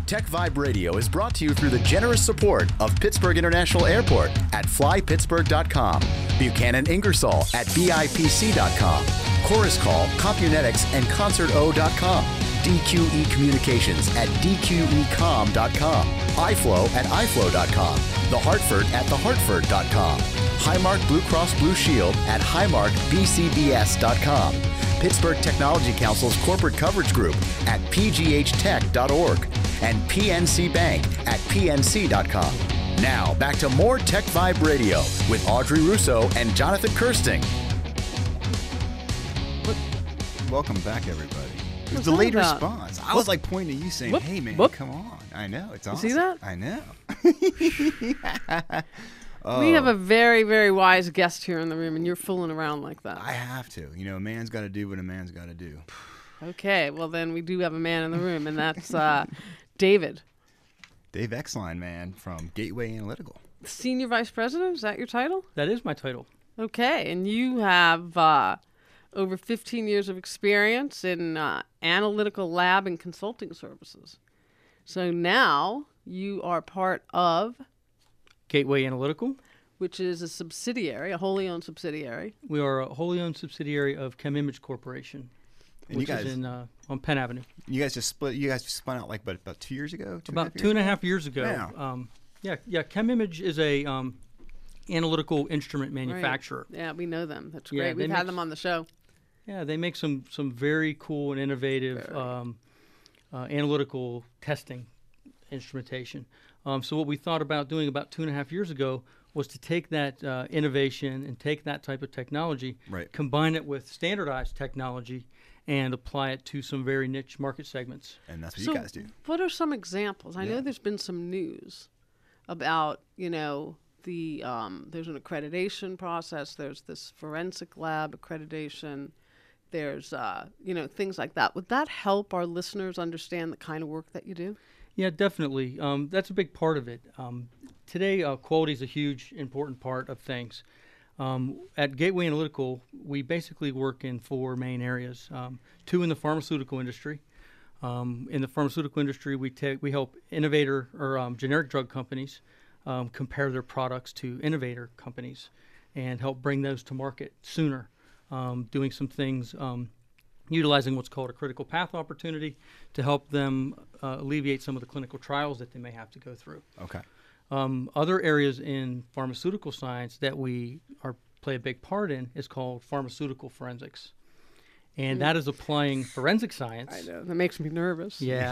Tech Vibe Radio is brought to you through the generous support of Pittsburgh International Airport at flypittsburgh.com, Buchanan Ingersoll at BIPC.com, Chorus Call, Compunetics, and ConcertO.com, DQE Communications at DQEcom.com, iFlow at iFlow.com, The Hartford at TheHartford.com, Highmark Blue Cross Blue Shield at HighmarkBCBS.com, Pittsburgh Technology Council's Corporate Coverage Group at pghtech.org, and PNC Bank at pnc.com. Now, back to more Tech Vibe Radio with Audrey Russo and Jonathan Kirsting. Welcome back, everybody. It was delayed response. I was like pointing to you saying, hey, man, come on. I know. It's awesome. You see that? I know. We have a very, very wise guest here in the room, and you're fooling around like that. I have to. You know, a man's got to do what a man's got to do. Okay, well, then we do have a man in the room, and that's David. Dave Exline, man, from Gateway Analytical. Senior Vice President, is that your title? That is my title. Okay, and you have over 15 years of experience in analytical lab and consulting services. So now you are part of Gateway Analytical, which is a subsidiary, a wholly owned subsidiary. We are a wholly owned subsidiary of ChemImage Corporation, and which is on Penn Avenue. You guys just split. You guys just spun out like about 2 years ago. About 2.5 years ago. Yeah. ChemImage is a analytical instrument manufacturer. Right. Yeah, we know them. That's great. We've had them on the show. Yeah, they make some very cool and innovative analytical testing instrumentation. So what we thought about doing about 2.5 years ago was to take that innovation and take that type of technology, combine it with standardized technology, and apply it to some very niche market segments. And that's what you guys do. What are some examples? I know there's been some news about, the there's an accreditation process. There's this forensic lab accreditation. There's, things like that. Would that help our listeners understand the kind of work that you do? Yeah, definitely. That's a big part of it. Today, quality is a huge, important part of things. At Gateway Analytical, we basically work in 4 main areas. 2 in the pharmaceutical industry. In the pharmaceutical industry, we help innovator or generic drug companies compare their products to innovator companies and help bring those to market sooner. Doing some things, utilizing what's called a critical path opportunity to help them alleviate some of the clinical trials that they may have to go through. Okay. Other areas in pharmaceutical science that we play a big part in is called pharmaceutical forensics. And that is applying forensic science. I know. That makes me nervous. Yeah.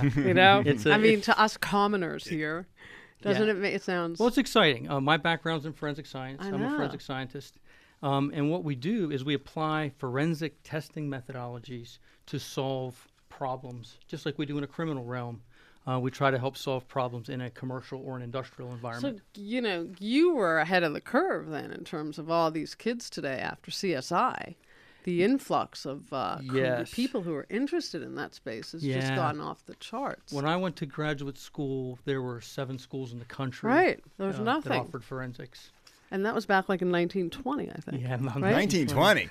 To us commoners here, doesn't it? It sounds... Well, it's exciting. My background's in forensic science. I'm a forensic scientist. And what we do is we apply forensic testing methodologies to solve problems, just like we do in a criminal realm. We try to help solve problems in a commercial or an industrial environment. So, you were ahead of the curve then in terms of all these kids today after CSI. The influx of people who are interested in that space has just gone off the charts. When I went to graduate school, there were 7 schools in the country there was nothing that offered forensics. And that was back like in 1920, I think. Yeah, right? 1920.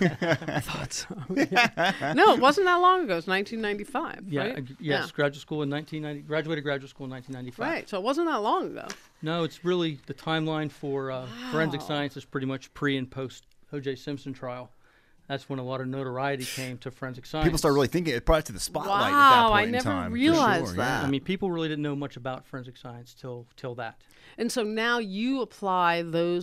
I thought so. Yeah. No, it wasn't that long ago. It was 1995. Yeah, right? Yes, graduate school in 1990. Graduated graduate school in 1995. Right, so it wasn't that long ago. No, it's really the timeline for forensic science is pretty much pre and post O.J. Simpson trial. That's when a lot of notoriety came to forensic science. People started really thinking it brought it to the spotlight at that point in time. I never realized that. I mean, people really didn't know much about forensic science till that. And so now you apply those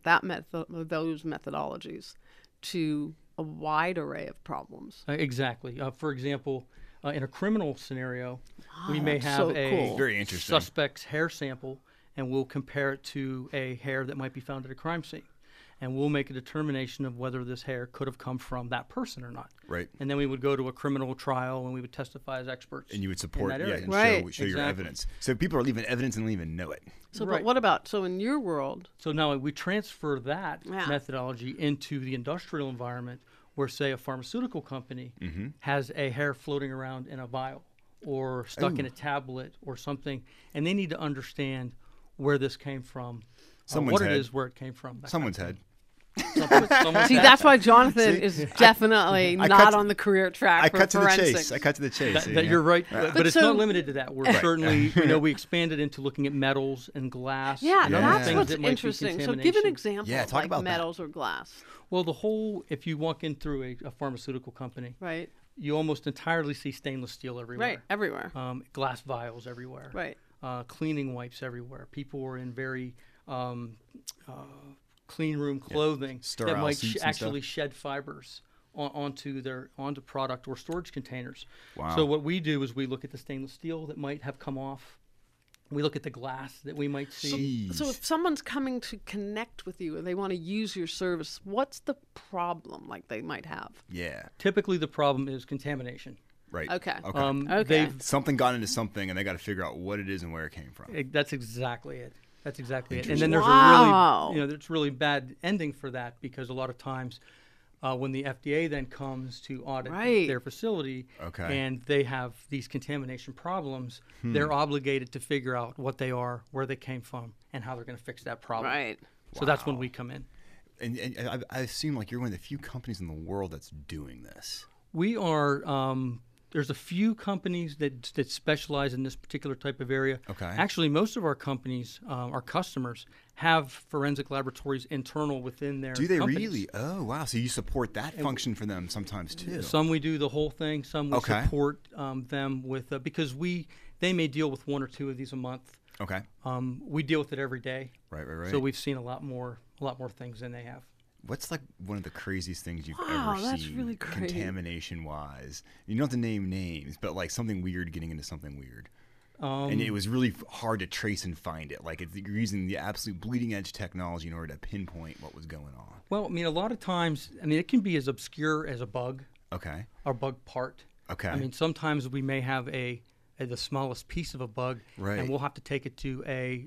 methodologies to a wide array of problems. Exactly. For example, in a criminal scenario, we may have Very interesting. suspect's hair sample, and we'll compare it to a hair that might be found at a crime scene. And we'll make a determination of whether this hair could have come from that person or not. Right. And then we would go to a criminal trial and we would testify as experts. And you would support, and show your evidence. So people are leaving evidence and don't even know it. So, but what about, so in your world? So now we transfer that methodology into the industrial environment where, say, a pharmaceutical company has a hair floating around in a vial or stuck in a tablet or something, and they need to understand where this came from, what it is, where it came from. Someone's head. See, that's why Jonathan is definitely not on the career track for forensics. I cut to the chase. You're right, but it's not limited to that. We're certainly, we expanded into looking at metals and glass. Yeah, and that's things what's that might be interesting. So contamination. give an example Yeah, of talk like about metals or glass. Well, if you walk in through a pharmaceutical company, Right. you almost entirely see stainless steel everywhere. Right, everywhere. Glass vials everywhere. Right. Cleaning wipes everywhere. People were in very clean room clothing that might actually shed fibers onto product or storage containers. Wow. So what we do is we look at the stainless steel that might have come off. We look at the glass that we might see. So if someone's coming to connect with you and they want to use your service, what's the problem like they might have? Yeah. Typically the problem is contamination. Right. Okay. Okay. Something got into something and they got to figure out what it is and where it came from. That's exactly it. And then there's there's really bad ending for that, because a lot of times when the FDA then comes to audit their facility and they have these contamination problems, they're obligated to figure out what they are, where they came from, and how they're going to fix that problem. Right. So that's when we come in. And I assume like you're one of the few companies in the world that's doing this. We are. There's a few companies that specialize in this particular type of area. Okay. Actually, most of our companies, our customers, have forensic laboratories internal within their Do they companies. really? Oh, wow. So you support that function for them sometimes too. Some we do the whole thing. Some we support them with because they may deal with one or two of these a month. Okay. We deal with it every day. Right. So we've seen a lot more things than they have. What's like one of the craziest things you've ever seen? That's really crazy. Contamination-wise? You don't have to name names, but like something weird getting into something weird. And it was really hard to trace and find it. Like you're using the absolute bleeding-edge technology in order to pinpoint what was going on. Well, I mean, a lot of times, it can be as obscure as a bug. Okay. Or bug part. Okay. I mean, sometimes we may have the smallest piece of a bug, and we'll have to take it to a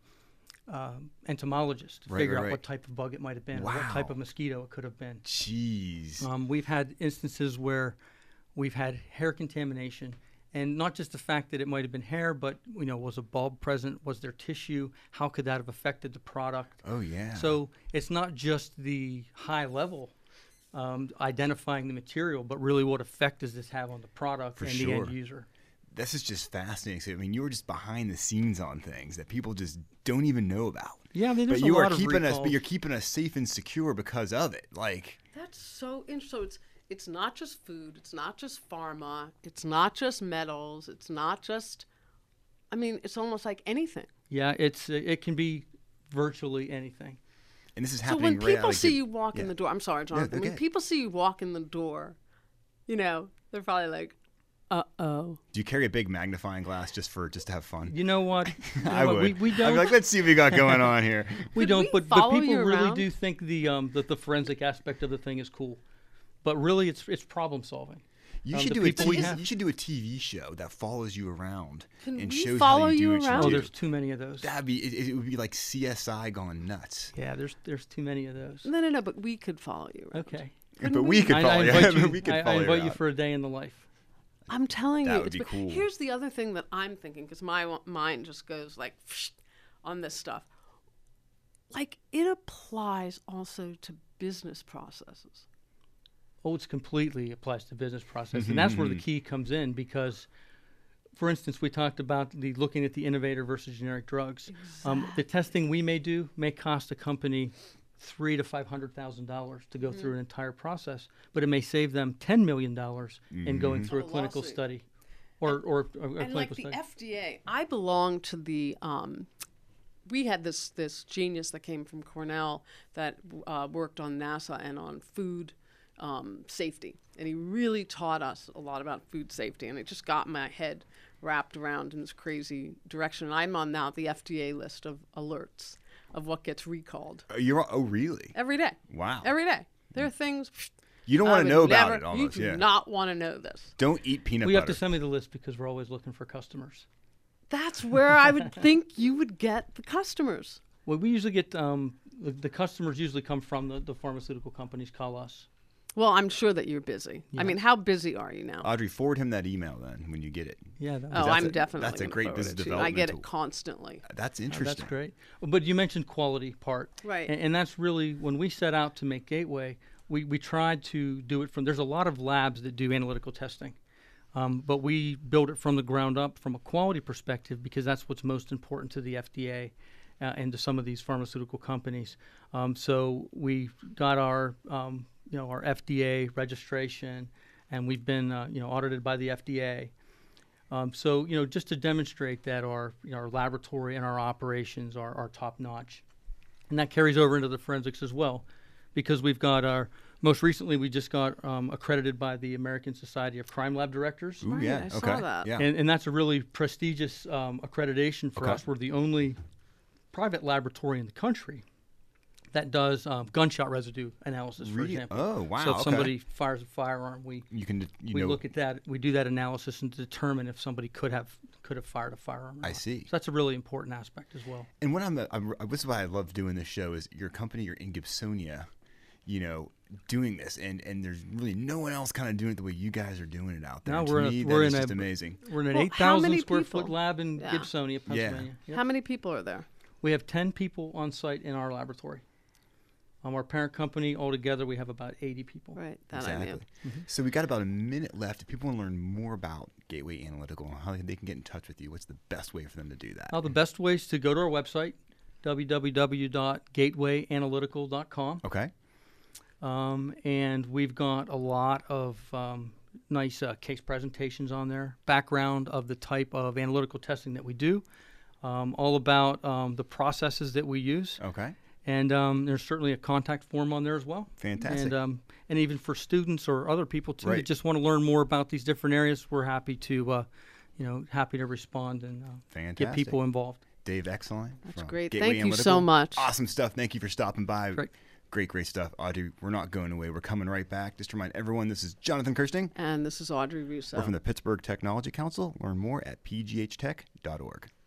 entomologist to figure out what type of bug it might have been, or what type of mosquito it could have been. Jeez. We've had instances where we've had hair contamination, and not just the fact that it might have been hair, but was a bulb present? Was there tissue? How could that have affected the product? Oh yeah. So it's not just the high level identifying the material, but really what effect does this have on the product the end user? This is just fascinating. So, I mean, you were just behind the scenes on things that people just don't even know about. Yeah, I mean, there's but you a lot are keeping of us, but you're keeping us safe and secure because of it. Like that's so interesting. So it's not just food. It's not just pharma. It's not just metals. It's not just. I mean, it's almost like anything. Yeah, it can be virtually anything. And this is happening. So when people see you walk in the door, I'm sorry, Jonathan. When people see you walk in the door, they're probably like, uh-oh. Do you carry a big magnifying glass just to have fun? You know what? I would. We don't. I'd be like, let's see what we got going on here. We don't. But people really do think the forensic aspect of the thing is cool. But really, it's problem solving. You should do a TV show that follows you around and shows how you do what you do. Oh, there's too many of those. It would be like CSI gone nuts. Yeah, there's too many of those. No, but we could follow you around. Okay. But we could follow you. I invite you for a day in the life. I'm telling you, that would be cool. Here's the other thing that I'm thinking, because my mind just goes like on this stuff. Like it applies also to business processes. Oh, it's completely applies to business process, and that's where the key comes in. Because, for instance, we talked about looking at the innovator versus generic drugs. Exactly. The testing we may do may cost a company $300,000 to $500,000 to go through an entire process, but it may save them $10 million in going through a clinical study or a clinical study. The FDA, I belong to the. We had this genius that came from Cornell that worked on NASA and on food safety, and he really taught us a lot about food safety, and it just got my head wrapped around in this crazy direction. And I'm on now the FDA list of alerts of what gets recalled. Oh, really? Every day. Wow. Every day. There are things. You don't want to know about it almost. You do not want to know this. Don't eat peanut butter. You have to send me the list because we're always looking for customers. That's where I would think you would get the customers. Well, we usually get the customers usually come from the pharmaceutical companies call us. Well, I'm sure that you're busy. Yeah. I mean, how busy are you now? Audrey, forward him that email then when you get it. Yeah. Oh, I'm definitely. That's a gonna great forward business it to you. development I get tool. it constantly. That's Oh, interesting. that's great. But you mentioned quality part. Right. And that's really, when we set out to make Gateway, we tried to do it from, there's a lot of labs that do analytical testing. But we build it from the ground up from a quality perspective because that's what's most important to the FDA and to some of these pharmaceutical companies. So we got our, our FDA registration, and we've been, audited by the FDA. So just to demonstrate that our laboratory and our operations are top notch, and that carries over into the forensics as well, because we've got our. Most recently, we just got accredited by the American Society of Crime Lab Directors. Ooh, Right, yeah. I okay. saw that. Yeah. And that's a really prestigious accreditation for Okay. us. We're the only private laboratory in the country that does gunshot residue analysis, for Really? example. Oh, wow. So if okay. somebody fires a firearm, we look look at that. We do that analysis and determine if somebody could have fired a firearm. Or I not. see. So that's a really important aspect as well. And when this is why I love doing this show is your company, you're in Gibsonia, doing this, and there's really no one else kind of doing it the way you guys are doing it out there. Now And we're to in me, a- we're that is in just a- amazing. We're in an Well, how 8,000 many square people? foot lab in Yeah. Gibsonia, Pennsylvania. Yep. How many people are there? We have 10 people on site in our laboratory. Our parent company, altogether, we have about 80 people. Right, that I Exactly. knew. So we got about a minute left. If people want to learn more about Gateway Analytical and how they can get in touch with you, what's the best way for them to do that? The best way is to go to our website, www.gatewayanalytical.com. Okay. And we've got a lot of nice case presentations on there, background of the type of analytical testing that we do, all about the processes that we use. Okay. And there's certainly a contact form on there as well. Fantastic. And even for students or other people too Right. that just want to learn more about these different areas, we're happy to, happy to respond and get Fantastic. people involved. Dave Exline. That's from great. Gateway Thank you Analytical. so much. Awesome stuff. Thank you for stopping by. Great. Great stuff. Audrey, we're not going away. We're coming right back. Just to remind everyone, this is Jonathan Kirsting. And this is Audrey Russo. We're from the Pittsburgh Technology Council. Learn more at pghtech.org.